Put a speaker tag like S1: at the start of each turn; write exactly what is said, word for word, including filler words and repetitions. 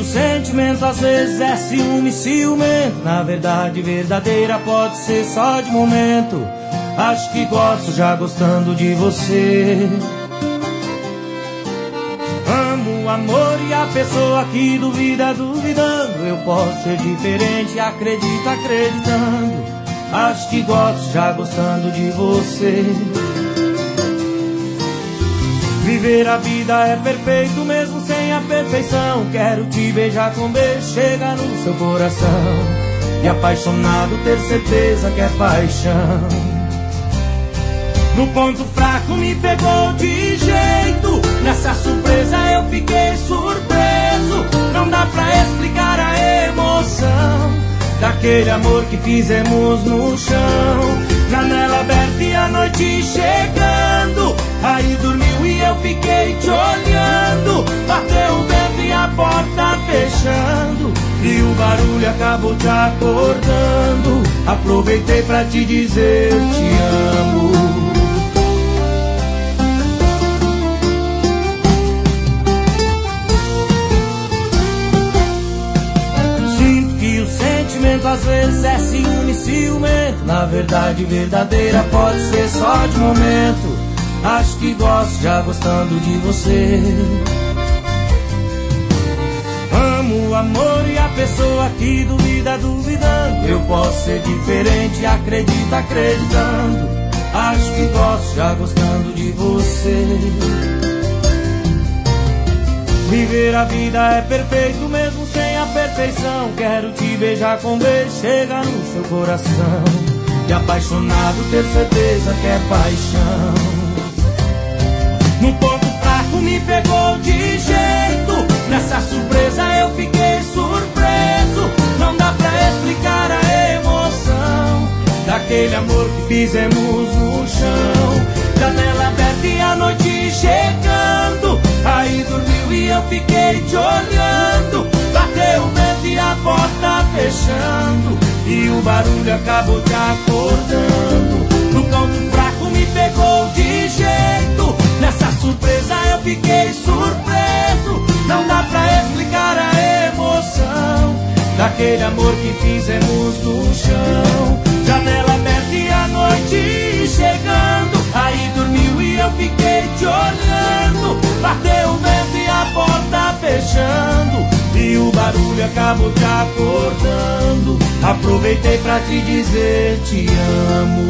S1: o sentimento às vezes é ciúme, ciumento. Na verdade verdadeira pode ser só de momento. Acho que gosto já gostando de você. Amo o amor e a pessoa que duvida, duvidando. Eu posso ser diferente, acredito, acreditando. Acho que gosto já gostando de você. Viver a vida é perfeito mesmo sem a perfeição. Quero te beijar com beijo, chega no seu coração. E apaixonado ter certeza que é paixão. No ponto fraco me pegou de jeito. Nessa surpresa eu fiquei surpreso. Não dá pra explicar a emoção daquele amor que fizemos no chão. Janela aberta e a noite chegando. Aí dormiu e eu fiquei te olhando. Bateu o vento e a porta fechando. E o barulho acabou te acordando. Aproveitei pra te dizer te amo. Às vezes é ciúme, ciumento. Na verdade verdadeira pode ser só de momento. Acho que gosto já gostando de você. Amo o amor e a pessoa que duvida, duvidando. Eu posso ser diferente, acredito, acreditando. Acho que gosto já gostando de você. Viver a vida é perfeito mesmo sem a perfeição. Quero te beijar com beijo, chega no seu coração. E apaixonado ter certeza que é paixão. No ponto fraco me pegou de jeito. Nessa surpresa eu fiquei surpreso. Não dá pra explicar a emoção daquele amor que fizemos no chão. Janela aberta e a noite chegando. Aí dormiu e eu fiquei te olhando. Bateu o vento e a porta fechando. E o barulho acabou te acordando. No ponto fraco me pegou de jeito. Nessa surpresa eu fiquei surpreso. Não dá pra explicar a emoção daquele amor que fizemos no chão. Janela aberta e a noite chegando. Aí dormiu e eu fiquei te olhando. Bateu o vento e a porta fechando. E o barulho acabou te acordando. Aproveitei pra te dizer te amo.